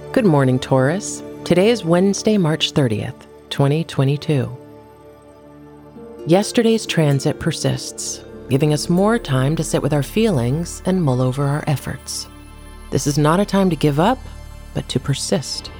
Good morning, Taurus. Today is Wednesday, March 30th, 2022. Yesterday's transit persists, giving us more time to sit with our feelings and mull over our efforts. This is not a time to give up, but to persist.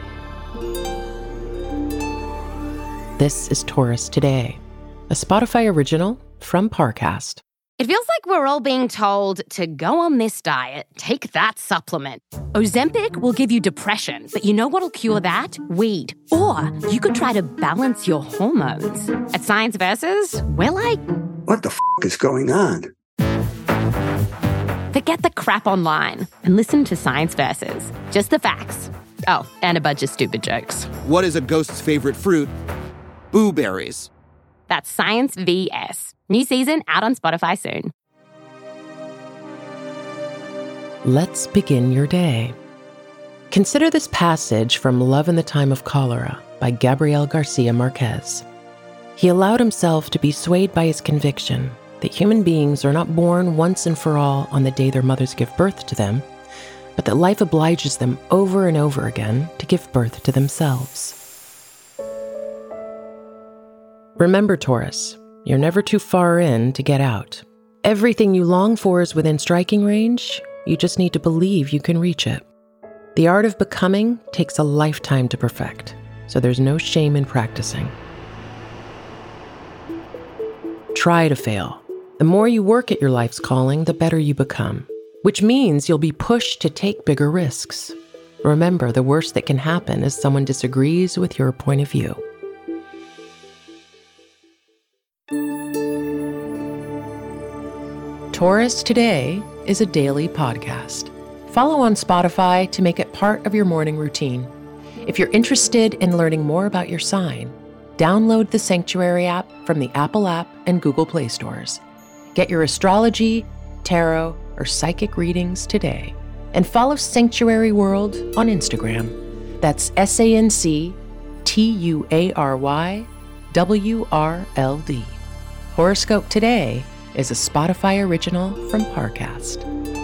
This is Taurus Today, a Spotify original from Parcast. It feels like we're all being told to go on this diet, take that supplement. Ozempic will give you depression, but you know what'll cure that? Weed. Or you could try to balance your hormones. At Science Versus, we're like, what the is going on? Forget the crap online and listen to Science Versus. Just the facts. Oh, and a bunch of stupid jokes. What is a ghost's favorite fruit? Blueberries. That's Science VS. New season out on Spotify soon. Let's begin your day. Consider this passage from Love in the Time of Cholera by Gabriel Garcia Marquez. He allowed himself to be swayed by his conviction that human beings are not born once and for all on the day their mothers give birth to them, but that life obliges them over and over again to give birth to themselves. Remember, Taurus, you're never too far in to get out. Everything you long for is within striking range. You just need to believe you can reach it. The art of becoming takes a lifetime to perfect, so there's no shame in practicing. Try to fail. The more you work at your life's calling, the better you become, which means you'll be pushed to take bigger risks. Remember, the worst that can happen is someone disagrees with your point of view. Taurus Today is a daily podcast. Follow on Spotify to make it part of your morning routine. If you're interested in learning more about your sign, download the Sanctuary app from the Apple app and Google Play stores. Get your astrology, tarot, or psychic readings today. And follow Sanctuary World on Instagram. That's SANCTUARYWRLD. Horoscope Today is a Spotify original from Parcast.